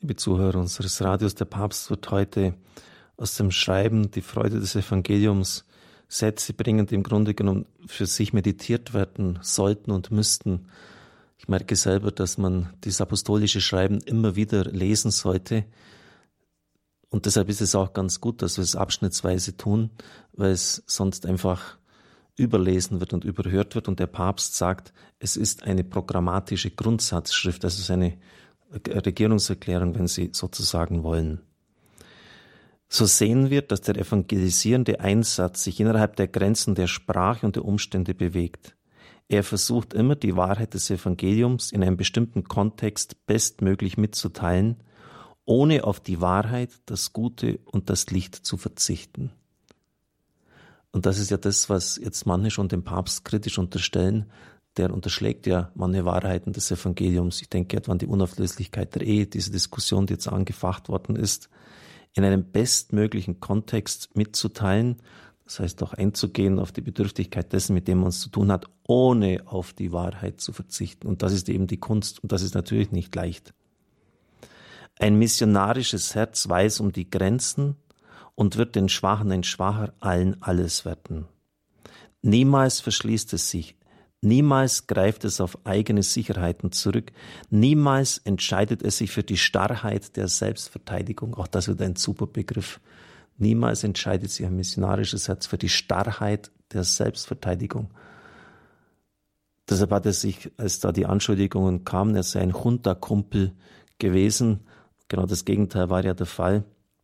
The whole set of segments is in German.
Liebe Zuhörer unseres Radios, der Papst wird heute aus dem Schreiben Die Freude des Evangeliums Sätze bringen, die im Grunde genommen für sich meditiert werden sollten und müssten. Ich merke selber, dass man dieses apostolische Schreiben immer wieder lesen sollte. Und deshalb ist es auch ganz gut, dass wir es abschnittsweise tun, weil es sonst einfach überlesen wird und überhört wird. Und der Papst sagt, es ist eine programmatische Grundsatzschrift, also es ist eine Regierungserklärung, wenn Sie sozusagen wollen. So sehen wir, dass der evangelisierende Einsatz sich innerhalb der Grenzen der Sprache und der Umstände bewegt. Er versucht immer, die Wahrheit des Evangeliums in einem bestimmten Kontext bestmöglich mitzuteilen, ohne auf die Wahrheit, das Gute und das Licht zu verzichten. Und das ist ja das, was jetzt manche schon dem Papst kritisch unterstellen. Der unterschlägt ja manche Wahrheiten des Evangeliums. Ich denke etwa an die Unauflöslichkeit der Ehe, diese Diskussion, die jetzt angefacht worden ist, in einem bestmöglichen Kontext mitzuteilen, das heißt auch einzugehen auf die Bedürftigkeit dessen, mit dem man es zu tun hat, ohne auf die Wahrheit zu verzichten. Und das ist eben die Kunst und das ist natürlich nicht leicht. Ein missionarisches Herz weiß um die Grenzen und wird den Schwachen ein Schwacher, allen alles werden. Niemals verschließt es sich, niemals greift es auf eigene Sicherheiten zurück, niemals entscheidet es sich für die Starrheit der Selbstverteidigung. Auch das wird ein super Begriff. Niemals entscheidet sich ein missionarisches Herz für die Starrheit der Selbstverteidigung. Deshalb hat er sich, als da die Anschuldigungen kamen, er sei ein Junta-Kumpel gewesen, genau das Gegenteil war ja der Fall,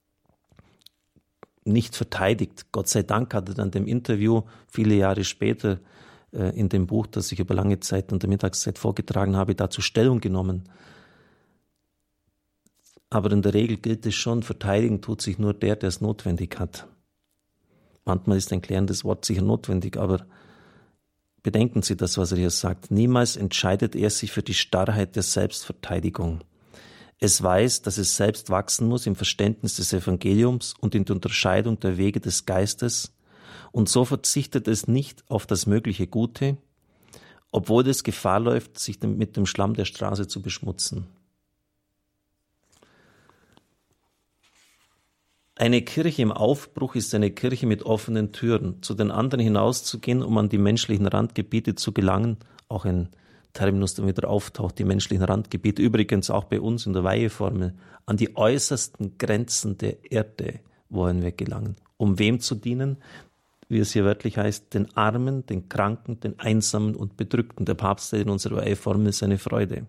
nicht verteidigt. Gott sei Dank hat er dann dem Interview viele Jahre später in dem Buch, das ich über lange Zeit und der Mittagszeit vorgetragen habe, dazu Stellung genommen. Aber in der Regel gilt es schon, verteidigen tut sich nur der es notwendig hat. Manchmal ist ein klärendes Wort sicher notwendig, aber bedenken Sie das, was er hier sagt. Niemals entscheidet er sich für die Starrheit der Selbstverteidigung. Es weiß, dass es selbst wachsen muss im Verständnis des Evangeliums und in der Unterscheidung der Wege des Geistes, und so verzichtet es nicht auf das mögliche Gute, obwohl es Gefahr läuft, sich mit dem Schlamm der Straße zu beschmutzen. Eine Kirche im Aufbruch ist eine Kirche mit offenen Türen, zu den anderen hinauszugehen, um an die menschlichen Randgebiete zu gelangen, auch ein Terminus, der wieder auftaucht, die menschlichen Randgebiete, übrigens auch bei uns in der Weiheformel, an die äußersten Grenzen der Erde wollen wir gelangen. Um wem zu dienen? Wie es hier wörtlich heißt, den Armen, den Kranken, den Einsamen und Bedrückten. Der Papst hat in unserer Weiheformel seine Freude.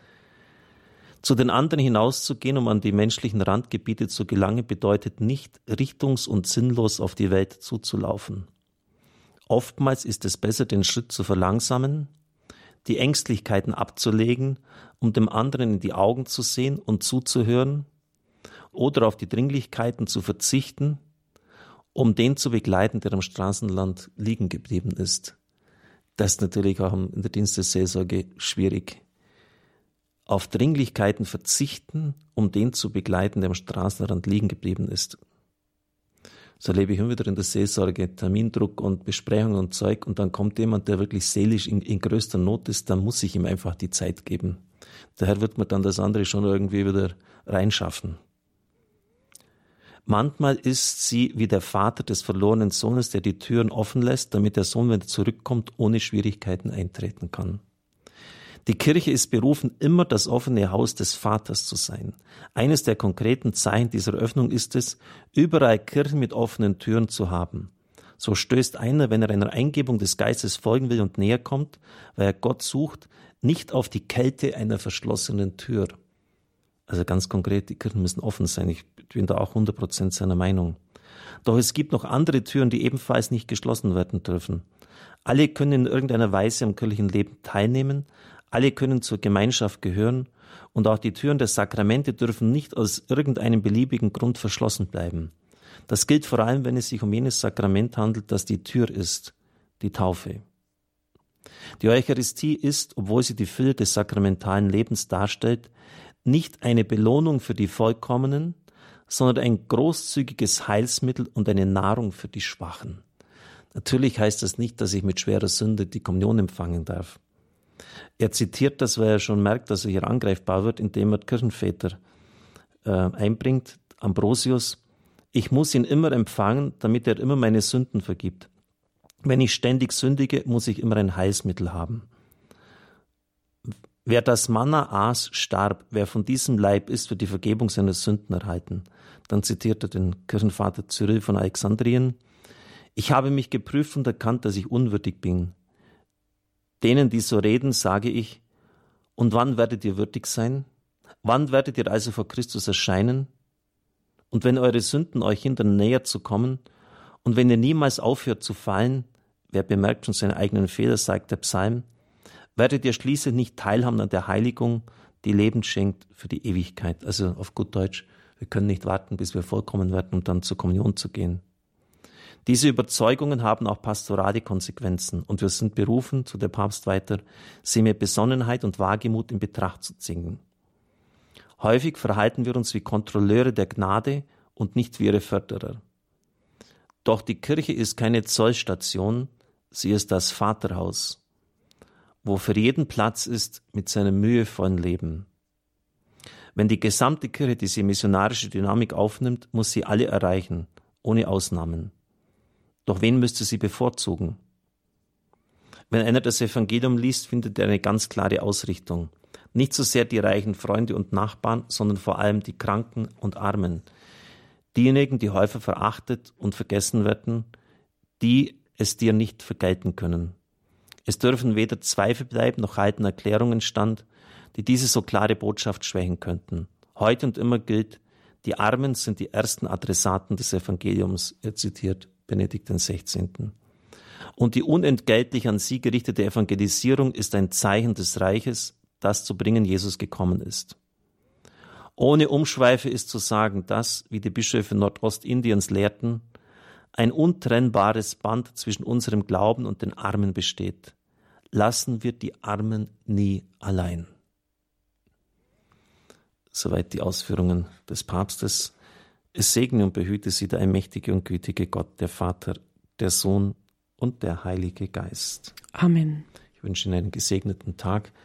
Zu den anderen hinauszugehen, um an die menschlichen Randgebiete zu gelangen, bedeutet nicht, richtungs- und sinnlos auf die Welt zuzulaufen. Oftmals ist es besser, den Schritt zu verlangsamen, die Ängstlichkeiten abzulegen, um dem anderen in die Augen zu sehen und zuzuhören, oder auf die Dringlichkeiten zu verzichten, um den zu begleiten, der am Straßenrand liegen geblieben ist. Das ist natürlich auch in der Dienstesseelsorge schwierig. Auf Dringlichkeiten verzichten, um den zu begleiten, der am Straßenrand liegen geblieben ist. So erlebe ich immer wieder in der Seelsorge Termindruck und Besprechungen und Zeug, und dann kommt jemand, der wirklich seelisch in größter Not ist, dann muss ich ihm einfach die Zeit geben. Daher wird man dann das andere schon irgendwie wieder reinschaffen. Manchmal ist sie wie der Vater des verlorenen Sohnes, der die Türen offen lässt, damit der Sohn, wenn er zurückkommt, ohne Schwierigkeiten eintreten kann. Die Kirche ist berufen, immer das offene Haus des Vaters zu sein. Eines der konkreten Zeichen dieser Öffnung ist es, überall Kirchen mit offenen Türen zu haben. So stößt einer, wenn er einer Eingebung des Geistes folgen will und näher kommt, weil er Gott sucht, nicht auf die Kälte einer verschlossenen Tür. Also ganz konkret, die Kirchen müssen offen sein. Ich bin da auch 100% seiner Meinung. Doch es gibt noch andere Türen, die ebenfalls nicht geschlossen werden dürfen. Alle können in irgendeiner Weise am kirchlichen Leben teilnehmen, alle können zur Gemeinschaft gehören, und auch die Türen der Sakramente dürfen nicht aus irgendeinem beliebigen Grund verschlossen bleiben. Das gilt vor allem, wenn es sich um jenes Sakrament handelt, das die Tür ist, die Taufe. Die Eucharistie ist, obwohl sie die Fülle des sakramentalen Lebens darstellt, nicht eine Belohnung für die Vollkommenen, sondern ein großzügiges Heilsmittel und eine Nahrung für die Schwachen. Natürlich heißt das nicht, dass ich mit schwerer Sünde die Kommunion empfangen darf. Er zitiert das, weil er schon merkt, dass er hier angreifbar wird, indem er Kirchenväter einbringt, Ambrosius: Ich muss ihn immer empfangen, damit er immer meine Sünden vergibt. Wenn ich ständig sündige, muss ich immer ein Heilsmittel haben. Wer das Manna aß, starb. Wer von diesem Leib isst, wird die Vergebung seiner Sünden erhalten. Dann zitiert er den Kirchenvater Cyrill von Alexandrien: Ich habe mich geprüft und erkannt, dass ich unwürdig bin. Denen, die so reden, sage ich: Und wann werdet ihr würdig sein? Wann werdet ihr also vor Christus erscheinen? Und wenn eure Sünden euch hindern, näher zu kommen, und wenn ihr niemals aufhört zu fallen, wer bemerkt schon seine eigenen Fehler, sagt der Psalm, werdet ihr schließlich nicht teilhaben an der Heiligung, die Leben schenkt für die Ewigkeit. Also auf gut Deutsch, wir können nicht warten, bis wir vollkommen werden, um dann zur Kommunion zu gehen. Diese Überzeugungen haben auch pastorale Konsequenzen und wir sind berufen, so der Papst weiter, sie mit Besonnenheit und Wagemut in Betracht zu ziehen. Häufig verhalten wir uns wie Kontrolleure der Gnade und nicht wie ihre Förderer. Doch die Kirche ist keine Zollstation, sie ist das Vaterhaus, wo für jeden Platz ist mit seinem mühevollen Leben. Wenn die gesamte Kirche diese missionarische Dynamik aufnimmt, muss sie alle erreichen, ohne Ausnahmen. Doch wen müsste sie bevorzugen? Wenn einer das Evangelium liest, findet er eine ganz klare Ausrichtung. Nicht so sehr die reichen Freunde und Nachbarn, sondern vor allem die Kranken und Armen. Diejenigen, die häufig verachtet und vergessen werden, die es dir nicht vergelten können. Es dürfen weder Zweifel bleiben, noch halten Erklärungen stand, die diese so klare Botschaft schwächen könnten. Heute und immer gilt, die Armen sind die ersten Adressaten des Evangeliums, er zitiert Benedikt XVI. Und die unentgeltlich an sie gerichtete Evangelisierung ist ein Zeichen des Reiches, das zu bringen Jesus gekommen ist. Ohne Umschweife ist zu sagen, dass, wie die Bischöfe Nordostindiens lehrten, ein untrennbares Band zwischen unserem Glauben und den Armen besteht. Lassen wir die Armen nie allein. Soweit die Ausführungen des Papstes. Es segne und behüte sie der allmächtige und gütige Gott, der Vater, der Sohn und der Heilige Geist. Amen. Ich wünsche Ihnen einen gesegneten Tag.